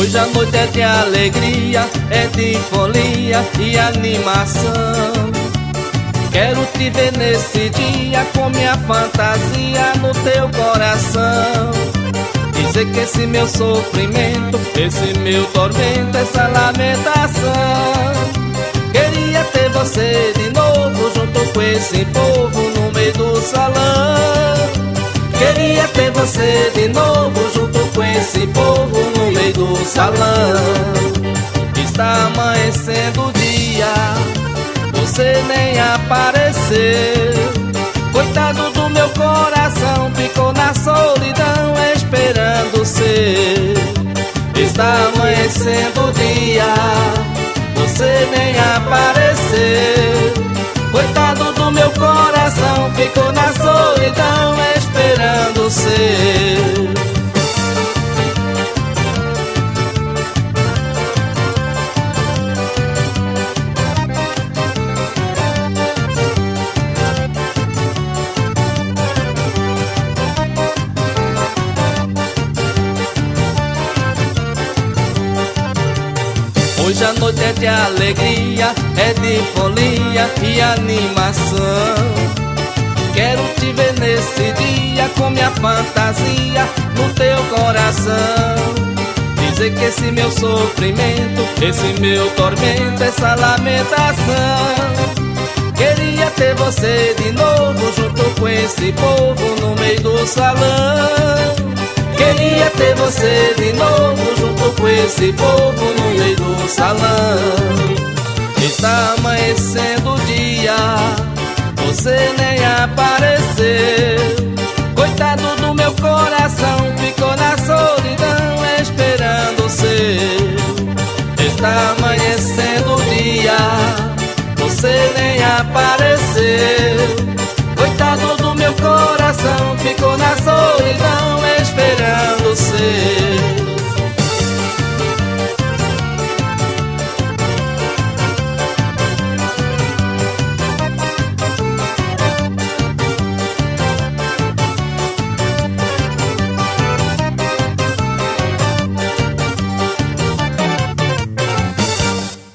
Hoje a noite é de alegria, é de folia e animação. Quero te ver nesse dia com minha fantasia no teu coração. Dizer que esse meu sofrimento, esse meu tormento, essa lamentação. Queria ter você de novo junto com esse povo no meio do salão. Queria ter você de novo junto com esse povo no meio do salão. Está amanhecendo o dia, você nem apareceu. Coitado do meu coração, ficou na solidão esperando ser. Está amanhecendo o dia, você nem apareceu. Coitado do meu coração, ficou na solidão esperando ser. Hoje a noite é de alegria, é de folia e animação. Quero te ver nesse dia com minha fantasia no teu coração. Dizer que esse meu sofrimento, esse meu tormento, essa lamentação. Queria ter você de novo junto com esse povo no meio do salão. Queria ter você de novo junto com esse povo no meio do salão. Está amanhecendo o dia, você nem apareceu. Coitado do meu coração,